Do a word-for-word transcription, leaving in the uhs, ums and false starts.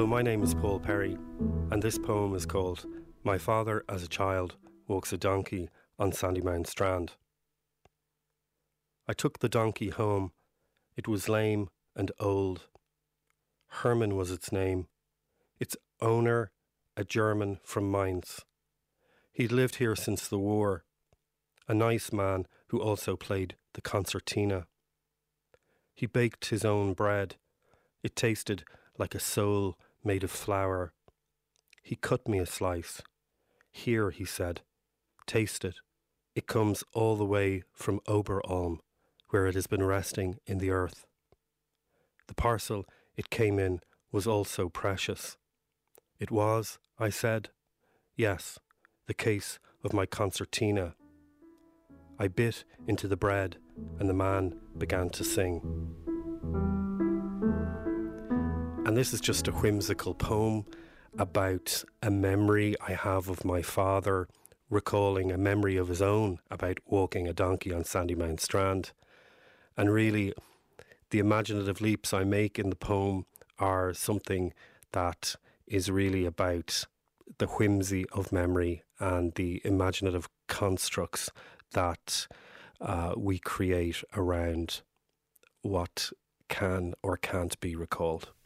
Hello, my name is Paul Perry, and this poem is called My Father as a Child Walks a Donkey on Sandymount Strand. I took the donkey home. It was lame and old. Herman was its name. Its owner, a German from Mainz. He'd lived here since the war. A nice man who also played the concertina. He baked his own bread. It tasted like a soul made of flour. He cut me a slice. Here, he said, taste it. It comes all the way from Oberalm, where it has been resting in the earth. The parcel it came in was also precious. It was, I said, yes, the case of my concertina. I bit into the bread, and the man began to sing. And this is just a whimsical poem about a memory I have of my father, recalling a memory of his own about walking a donkey on Sandymount Strand. And really, the imaginative leaps I make in the poem are something that is really about the whimsy of memory and the imaginative constructs that uh, we create around what can or can't be recalled.